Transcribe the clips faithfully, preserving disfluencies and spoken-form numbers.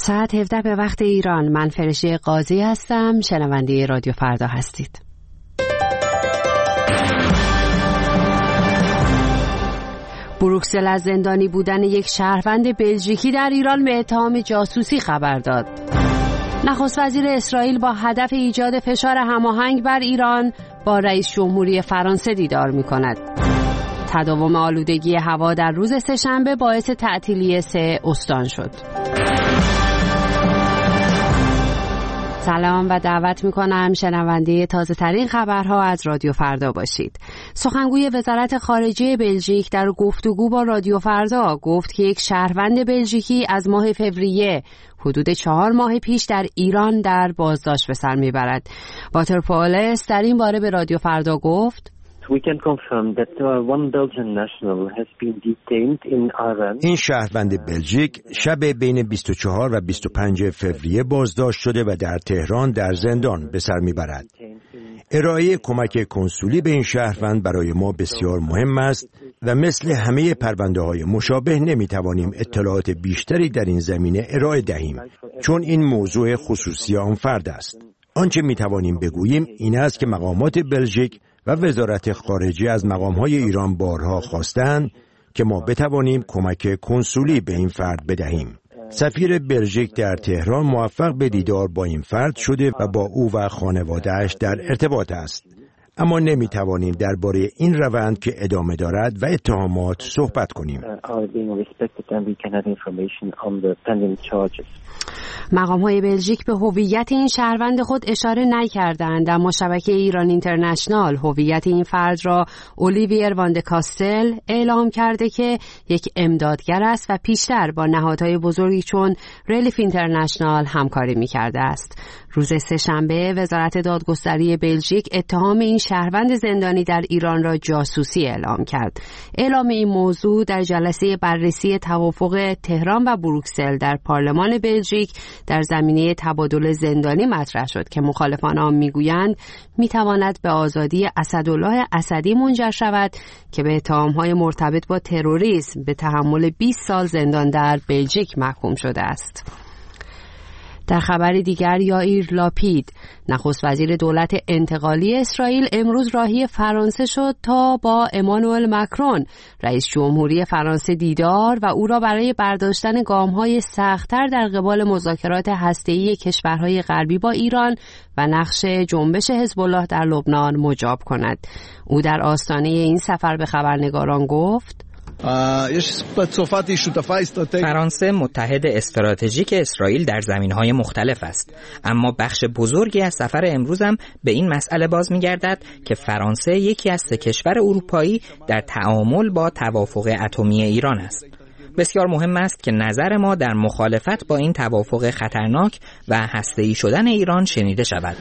ساعت هفده به وقت ایران. من فرشته قاضی هستم. شنونده رادیو فردا هستید. بروکسل از زندانی بودن یک شهروند بلژیکی در ایران به اتهام جاسوسی خبر داد. نخست وزیر اسرائیل با هدف ایجاد فشار هماهنگ بر ایران با رئیس جمهوری فرانسه دیدار می‌کند. تداوم آلودگی هوا در روز سه‌شنبه باعث تعطیلی سه استان شد. سلام و دعوت میکنم شنونده تازه ترین خبرها از رادیو فردا باشید. سخنگوی وزارت خارجه بلژیک در گفتگو با رادیو فردا گفت که یک شهروند بلژیکی از ماه فوریه حدود چهار ماه پیش در ایران در بازداشت به سر میبرد. واتر پولس در این باره به رادیو فردا گفت We can confirm that one Belgian national has been detained in Iran. این شهروند بلژیک شب بین بیست و چهار و بیست و پنج فوریه بازداشت شده و در تهران در زندان به سر میبرد. ارائه کمک کنسولی به این شهروند برای ما بسیار مهم است و مثل همه پرونده‌های مشابه نمیتوانیم اطلاعات بیشتری در این زمینه ارائه دهیم چون این موضوع خصوصی آن فرد است. آنچه میتوانیم بگوییم این است که مقامات بلژیک و وزارت خارجه از مقام‌های ایران بارها خواستند که ما بتوانیم کمک کنسولی به این فرد بدهیم. سفیر بلژیک در تهران موفق به دیدار با این فرد شده و با او و خانواده‌اش در ارتباط است. اما نمی‌توانیم درباره این روند که ادامه دارد و اتهامات صحبت کنیم. مقام‌های بلژیک به هویت این شهروند خود اشاره نکردند، اما شبکه ایران اینترنشنال هویت این فرد را اولیویر واند کاستل اعلام کرده که یک امدادگر است و پیشتر با نهادهای بزرگی چون ریلیف اینترنشنال همکاری می‌کرده است. روز سه‌شنبه وزارت دادگستری بلژیک اتهام این شهروند زندانی در ایران را جاسوسی اعلام کرد. اعلام این موضوع در جلسه بررسی توافق تهران و بروکسل در پارلمان بلژیک در زمینه تبادل زندانی مطرح شد که مخالفان آن میگویند میتواند به آزادی اسدالله اسدی منجر شود که به اتهام‌های مرتبط با تروریسم به تحمل بیست سال زندان در بلژیک محکوم شده است. در خبر دیگر یائیر لاپید نخست وزیر دولت انتقالی اسرائیل امروز راهی فرانسه شد تا با امانوئل مکرون رئیس جمهوری فرانسه دیدار و او را برای برداشتن گام‌های سخت‌تر در قبال مذاکرات هسته‌ای کشورهای غربی با ایران و نقش جنبش حزب الله در لبنان مجاب کند. او در آستانه این سفر به خبرنگاران گفت فرانسه متحد استراتژیک اسرائیل در زمینهای مختلف است، اما بخش بزرگی از سفر امروزم به این مسئله باز می‌گردد که فرانسه یکی از سه کشور اروپایی در تعامل با توافق اتمی ایران است. بسیار مهم است که نظر ما در مخالفت با این توافق خطرناک و هسته‌ای شدن ایران شنیده شود.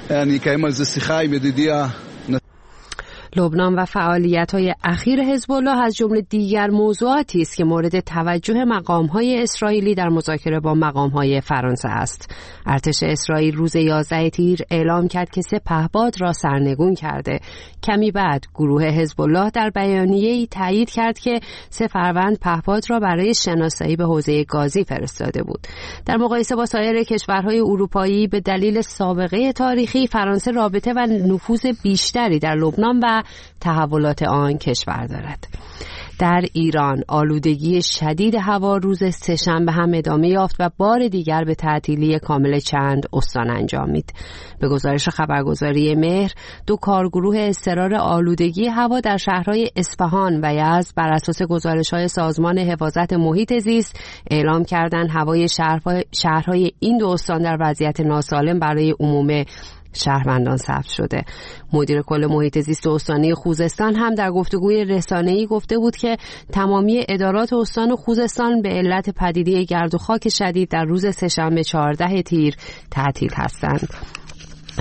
لبنان و فعالیت‌های اخیر حزب الله از جمله دیگر موضوعاتی است که مورد توجه مقام‌های اسرائیلی در مذاکره با مقام‌های فرانسه است. ارتش اسرائیل روز یازده تیر اعلام کرد که سه پهپاد را سرنگون کرده. کمی بعد گروه حزب الله در بیانیه‌ای تایید کرد که سه فروند پهپاد را برای شناسایی به حوزه گازی فرستاده بود. در مقایسه با سایر کشورهای اروپایی به دلیل سابقه تاریخی فرانسه رابطه و نفوذ بیشتری در لبنان و تحولات آن کشور دارد. در ایران آلودگی شدید هوا روز سه‌شنبه هم ادامه یافت و بار دیگر به تعطیلی کامل چند استان انجامید. به گزارش خبرگزاری مهر، دو کارگروه اضطرار آلودگی هوا در شهرهای اصفهان و یزد بر اساس گزارش‌های سازمان حفاظت محیط زیست اعلام کردند هوای شهرهای این دو استان در وضعیت ناسالم برای عموم شهروندان ثبت شده. مدیر کل محیط زیست استانی خوزستان هم در گفتگوی رسانه‌ای گفته بود که تمامی ادارات استان خوزستان به علت پدیده گرد و خاک شدید در روز سه‌شنبه چهاردهم تیر تعطیل هستند.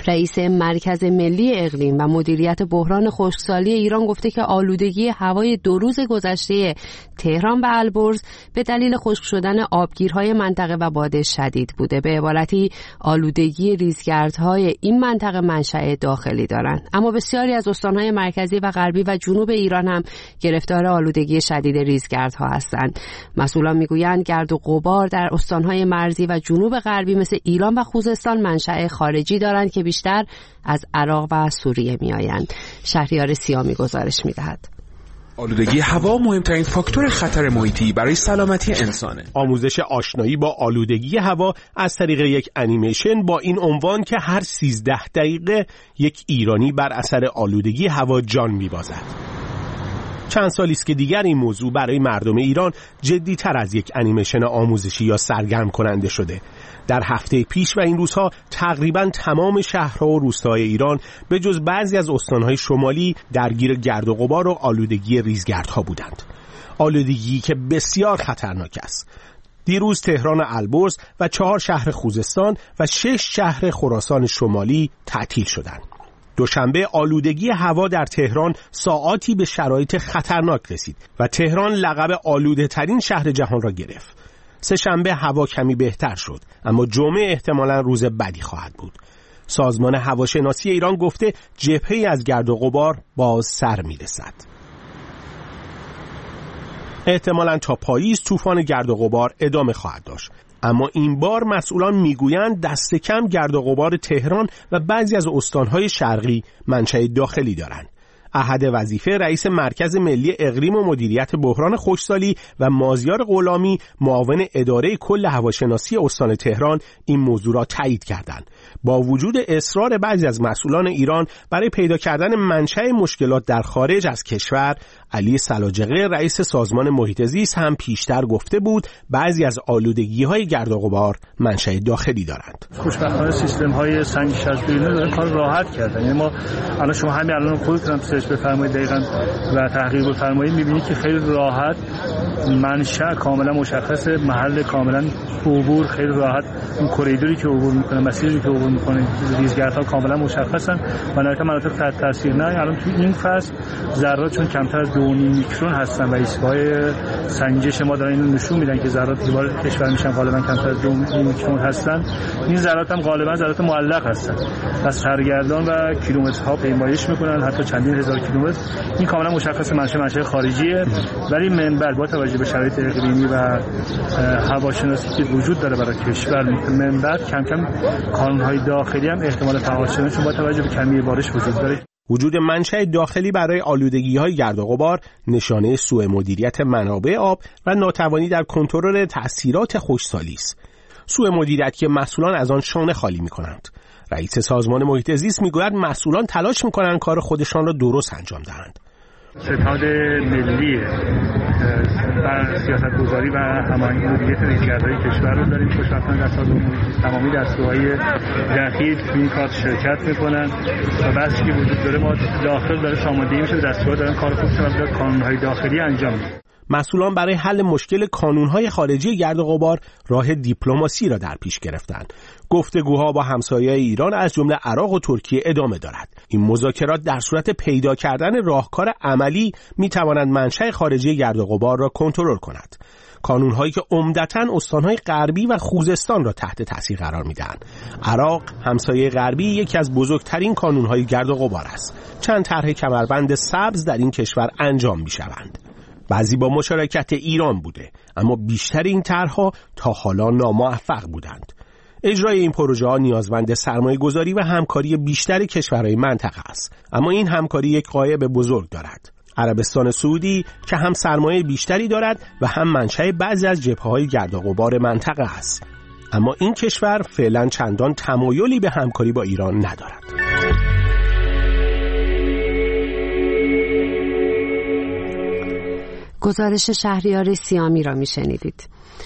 رئیس مرکز ملی اقلیم و مدیریت بحران خشکسالی ایران گفته که آلودگی هوای دو روز گذشته تهران و البرز به دلیل خشک شدن آبگیرهای منطقه و باد شدید بوده. به عبارتی آلودگی ریزگردهای این منطقه منشأ داخلی دارند، اما بسیاری از استانهای مرکزی و غربی و جنوب ایران هم گرفتار آلودگی شدید ریزگردها هستند. مسئولان میگویند گرد و غبار در استانهای مرزی و جنوب غربی مثل ایران و خوزستان منشأ خارجی دارند که بیشتر از عراق و سوریه میآیند. شهریار سیامی گزارش میدهد. آلودگی هوا مهمترین فاکتور خطر محیطی برای سلامتی انسانه. آموزش آشنایی با آلودگی هوا از طریق یک انیمیشن با این عنوان که هر سیزده دقیقه یک ایرانی بر اثر آلودگی هوا جان می‌بازد. چند سالی است که دیگر این موضوع برای مردم ایران جدی‌تر از یک انیمیشن آموزشی یا سرگرم کننده شده. در هفته پیش و این روزها تقریباً تمام شهرها و روستاهای ایران به جز بعضی از استانهای شمالی درگیر گرد و غبار و آلودگی ریزگردها بودند. آلودگی که بسیار خطرناک است. دیروز تهران و البرز و چهار شهر خوزستان و شش شهر خراسان شمالی تعطیل شدند. دوشنبه آلودگی هوا در تهران ساعاتی به شرایط خطرناک رسید و تهران لقب آلوده ترین شهر جهان را گرفت. سه شنبه هوا کمی بهتر شد، اما جمعه احتمالاً روز بدی خواهد بود. سازمان هواشناسی ایران گفته جبهه‌ای از گرد و غبار باز سر می‌رسد. احتمالاً تا پاییز طوفان گرد و غبار ادامه خواهد داشت. اما این بار مسئولان میگویند دست کم گرد و غبار تهران و بعضی از استانهای شرقی منشأ داخلی دارند. احد وظیفه رئیس مرکز ملی اقلیم و مدیریت بحران خشکسالی و مازیار غلامی معاون اداره کل هواشناسی استان تهران این موضوع را تایید کردند. با وجود اصرار بعضی از مسئولان ایران برای پیدا کردن منشأ مشکلات در خارج از کشور، علی سلاجقه رئیس سازمان محیط زیست هم پیشتر گفته بود بعضی از آلودگی‌های گرد و غبار منشأ داخلی دارند. خوشبختانه سیستم‌های سنگ شصت دارن کار راحت کردن. یعنی ما الان شما همین الان خودتون سرچ بفرمایید دقیقاً و تحقیق بفرمایید می‌بینید که خیلی راحت منشأ کاملا مشخصه، محل کاملا عبور خیلی راحت، اون کوریدوری که عبور می‌کنه، مسیری که عبور می‌کنه، ریزگردها کاملا مشخصن. مناطق مناطق تحت تاثیر نه. الان تو این فصل ذرات چون کمتر از دو و نیم میکرون هستن و ایستگاه سنجش ما دارن اینو نشون میدن که ذرات دیوار کشور میشن غالبا کمتر از دو و نیم میکرون هستن. این ذرات هم غالبا ذرات معلق هستن. پس سرگردان و کیلومترها پیمایش میکنن، حتی چندین هزار کیلومتر. این کاملا مشخص منشأ منشأ خارجیه، ولی منبع با توجه به شرایط اقلیمی و هواشناسی که وجود داره برای کشور، منبع کم کم کانون‌های داخلی هم احتمال فعال شدنشون با توجه به کمی بارش وجود داره. وجود منشأ داخلی برای آلودگی‌های گرد و غبار نشانه سوء مدیریت منابع آب و ناتوانی در کنترل تأثیرات خشکسالی است. سوء مدیریت که مسئولان از آن شانه خالی می‌کنند. رئیس سازمان محیط زیست می‌گوید مسئولان تلاش می‌کنند کار خودشان را درست انجام دهند. ستاد ملی بر سیاست‌گذاری و هماهنگی مدیریت ریزگردهای کشور رو داریم. خوشبختانه در سازمان تمامی دستگاه‌های دقیق تو این کار شرکت می‌کنن و بحثی که وجود داره ما داخل داره ساماندهی میشه، دستگاه دارن کار خوب و قانون‌های داخلی انجام میدن. مسئولان برای حل مشکل کانون‌های خارجی گرد و غبار راه دیپلماسی را در پیش گرفتند. گفتگوها با همسایه‌های ایران از جمله عراق و ترکیه ادامه دارد. این مذاکرات در صورت پیدا کردن راهکار عملی می‌توانند منشأ خارجی گرد و غبار را کنترل کند. کانون‌هایی که عمدتاً استان‌های غربی و خوزستان را تحت تاثیر قرار می‌دهند. عراق، همسایه غربی، یکی از بزرگترین کانون‌های گرد و غبار است. چند طرح کمربند سبز در این کشور انجام می‌شوند. بعضی با مشارکت ایران بوده، اما بیشتر این طرح‌ها تا حالا ناموفق بودند. اجرای این پروژه ها نیازمند سرمایه گذاری و همکاری بیشتر کشورهای منطقه است، اما این همکاری یک غایب بزرگ دارد. عربستان سعودی که هم سرمایه بیشتری دارد و هم منشأ بعضی از جبهه‌های گرد و غبار منطقه است، اما این کشور فعلا چندان تمایلی به همکاری با ایران ندارد. گزارش شهریار سیامی را میشنیدید.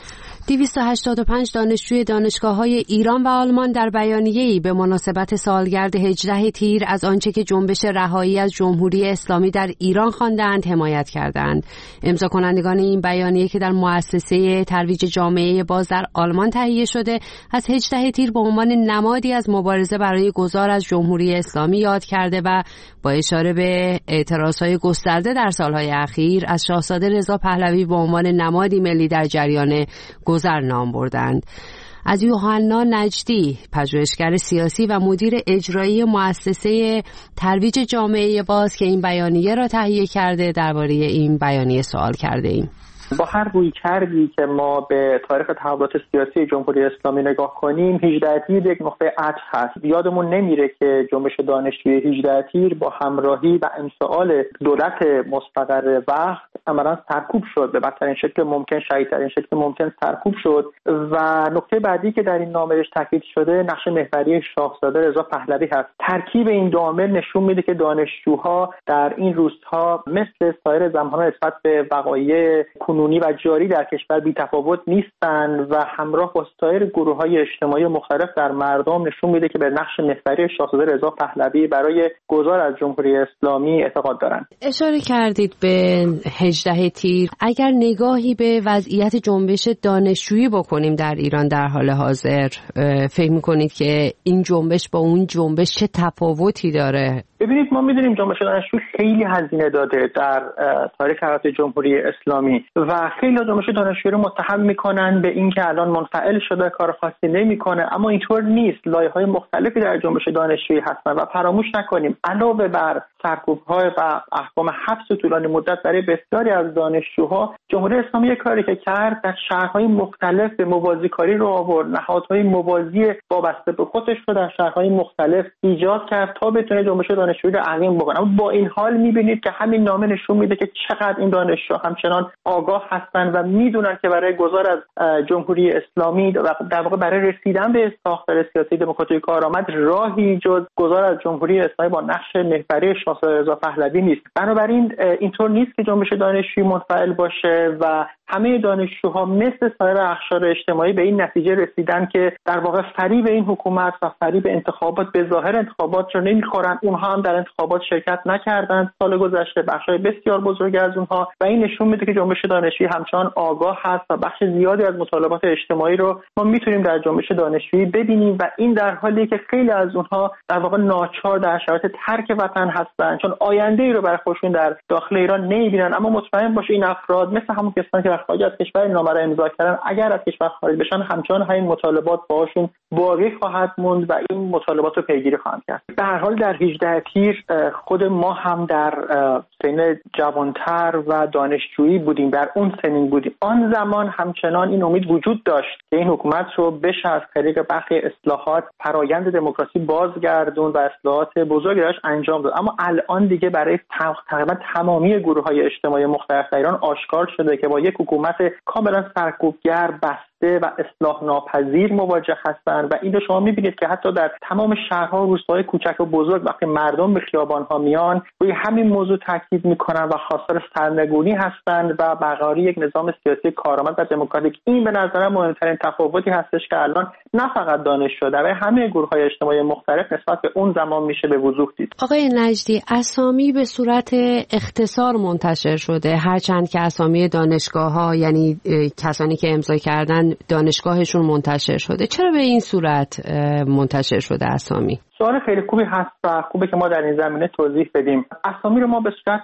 دویست و هشتاد و پنج دانشجوی دانشگاه‌های ایران و آلمان در بیانیه‌ای به مناسبت سالگرد هجده تیر از آنچه که جنبش رهایی از جمهوری اسلامی در ایران خواندند حمایت کردند. امضا کنندگان این بیانیه که در مؤسسه ترویج جامعه باز در آلمان تهیه شده، از هجده تیر به عنوان نمادی از مبارزه برای گذار از جمهوری اسلامی یاد کرده و با اشاره به اعتراضهای گسترده در سالهای اخیر از شاهزاده رضا پهلوی به عنوان نمادی ملی در جریان گذر نام بردند. از یوحنا نجدی، پژوهشگر سیاسی و مدیر اجرایی مؤسسه ترویج جامعه باز که این بیانیه را تهیه کرده، درباره این بیانیه سوال کرده ایم. با هر روی کردی که ما به تاریخ تحولات سیاسی جمهوری اسلامی نگاه کنیم، هجده تیر یک نقطه عطف هست. یادمون نمیره که جنبش دانشجوی هجده تیر با همراهی و انفعال دولت مستقر وقت عملاً سرکوب شد، به بدترین شکل ممکن، شدیدترین شکل ممکن سرکوب شد. و نکته بعدی که در این نامه تاکید شده نقش محوری شاهزاده رضا پهلوی هست. ترکیب این دو عامل نشون میده که دانشجوها در این روزها مثل سایر زمان‌ها نسبت به وقایع کنونی و جاری در کشور بی تفاوت نیستند و همراه با سایر گروه‌های اجتماعی مختلف در مردم نشون میده که به نقش محوری شاهزاده رضا پهلوی برای گذار از جمهوری اسلامی اعتقاد دارند. اشاره کردید به هجده تیر. اگر نگاهی به وضعیت جنبش دانشجویی بکنیم در ایران در حال حاضر، فکر می‌کنید که این جنبش با اون جنبش چه تفاوتی داره؟ ببینید، ما می‌دونیم جنبش دانشجو خیلی هزینه داده در تاریخ حیات جمهوری اسلامی و خیلی جنبش دانشجویی رو متهم میکنن به اینکه الان منفعل شده، کار خاصی نمیکنه، اما اینطور نیست. لایه‌های مختلفی در جنبش دانشجویی هستن و فراموش نکنیم علاوه بر سرکوب‌های و احکام حبس طولانی مدت برای بسیاری از دانشجوها، جمهوری اسلامی کاری که کرد در شهرهای مختلف به موازیکاری رو آورد، نهادهای موازی وابسته به خودش رو در شهرهای مختلف ایجاد کرد تا بتونه جنبش دانشجویی رو عقیم بکنه. اما با این حال می‌بینید که همین نامه نشون میده که چقدر این دانشجوها همچنان آگاه هستند و میدونن که برای گذار از جمهوری اسلامی و در واقع برای رسیدن به ساختار سیاسی دموکراتیک کارآمد راهی جز گذار از جمهوری اسلامی با نقش محوری شاهزاده رضا پهلوی نیست. بنابراین اینطور نیست که جنبش دانشجویی منفعل باشه و همه دانشجوها مثل سایر اقشار اجتماعی به این نتیجه رسیدن که در واقع فریب این حکومت و فریب انتخابات به ظاهر انتخابات رو نمیخورن. اونها هم در انتخابات شرکت نکردند سال گذشته، بخشای بسیار بزرگی از اونها، و این نشون میده که جنبش دانشجویی همچنان آگاه هست و بخش زیادی از مطالبات اجتماعی رو ما میتونیم در جنبش دانشجویی ببینیم و این در حالیه که خیلی از اونها در واقع ناچار در شرایط ترک وطن هستن، چون آینده ای رو برای خودشون در داخل ایران نمیبینن. اما مطمئن باشه این افراد مثل همون کسانی که در خارج از کشور این نامه را امضا کردن، اگر از کشور خارج بشن همچنان همین مطالبات باهاشون باقی خواهد موند و این مطالبات رو پیگیری خواهند کرد. به هر حال در هجده تیر خود ما هم در سن جوانتر و دانشجویی بودیم، در اون سنین بودیم. آن زمان همچنان این امید وجود داشت که این حکومت رو بشه از طریق برخی اصلاحات فرایند دموکراسی بازگردون و اصلاحات بزرگی داشت انجام داد. اما الان دیگه برای تقریبا تمامی گروه‌های اجتماعی مختلف در ایران آشکار شده که با یک حکومت کاملا سرکوبگر، بسته و اصلاح ناپذیر مواجه هستند و این رو شما می‌بینید که حتی در تمام شهرها و روستاهای کوچک و بزرگ وقتی مردم به خیابان‌ها میان روی همین موضوع تاکید می‌کنن و خواستار سرنگونی هستند و برقراری یک نظام سیاسی کارآمد و دموکراتیک. این به نظرم مهمترین تفاوتی هستش که الان نه فقط دانشجو، در همه گروه‌های اجتماعی مختلف نسبت به اون زمان میشه به وضوح دید. آقای نجدی، اسامی به صورت اختصار منتشر شده، هرچند که اسامی دانشگاه‌ها، یعنی کسانی که امضا کردن، دانشگاهشون منتشر شده. چرا به این صورت منتشر شده اسامی؟ سوال خیلی خوبی هست و خوبه که ما در این زمینه توضیح بدیم. اسامی رو ما به صورت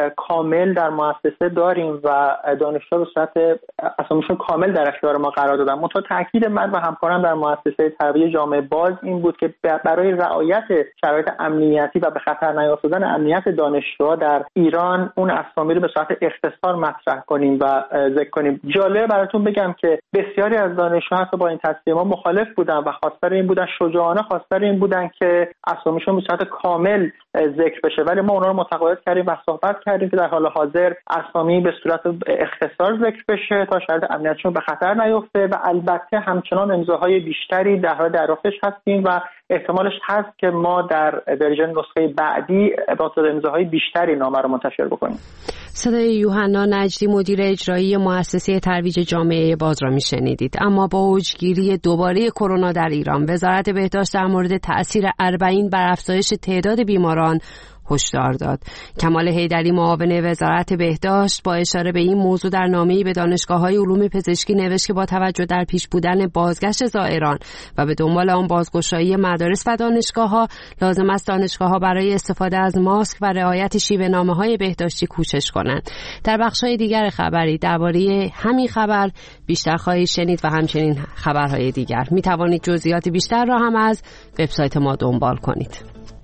کامل در مؤسسه داریم و دانشجوها به صورت اسامیشون کامل در اختیار ما قرار دادن. منتها تاکید من و همکارم در مؤسسه ترویج جامعه باز این بود که برای رعایت شرایط امنیتی و به خطر نیافتادن امنیت دانشجوها در ایران اون اسامی رو به صورت اختصار مطرح کنیم و ذکر کنیم. جالب براتون بگم که بسیاری از دانشجوها حتی با این تصمیم ما مخالف بودن و خواستار این بودن، شجاعانه خواستار این بودن که اسامیشون به صورت کامل ذکر بشه، ولی ما اونا رو متقاعد کردیم و صحبت کردیم که در حال حاضر اسامی به صورت اختصار ذکر بشه تا شاید امنیتشون به خطر نیفته و البته همچنان امضاهای بیشتری در حال دریافتش هستیم و احتمالش هست که ما در ورژن نسخه بعدی با تعداد امضاهای بیشتری نامه رو منتشر بکنیم. صدای یوحنا نجدی مدیر اجرایی مؤسسه ترویج جامعه باز را میشنیدید. اما با اوجگیری دوباره کرونا در ایران، وزارت بهداشت در مورد تأثیر اربعین بر افزایش تعداد بیماران هشدار داد. کمال حیدری معاون وزارت بهداشت با اشاره به این موضوع در نامه‌ای به دانشگاه‌های علوم پزشکی نوشت که با توجه در پیش بودن بازگشت زائران و به دنبال آن بازگشایی مدارس و دانشگاه‌ها، لازم است دانشگاه‌ها برای استفاده از ماسک و رعایت شیوه‌نامه‌های بهداشتی کوشش کنند. در بخش‌های دیگر خبری درباره همین خبر بیشتر خواهید شنید و همچنین خبرهای دیگر. می توانید جزئیات بیشتر را هم از وبسایت ما دنبال کنید.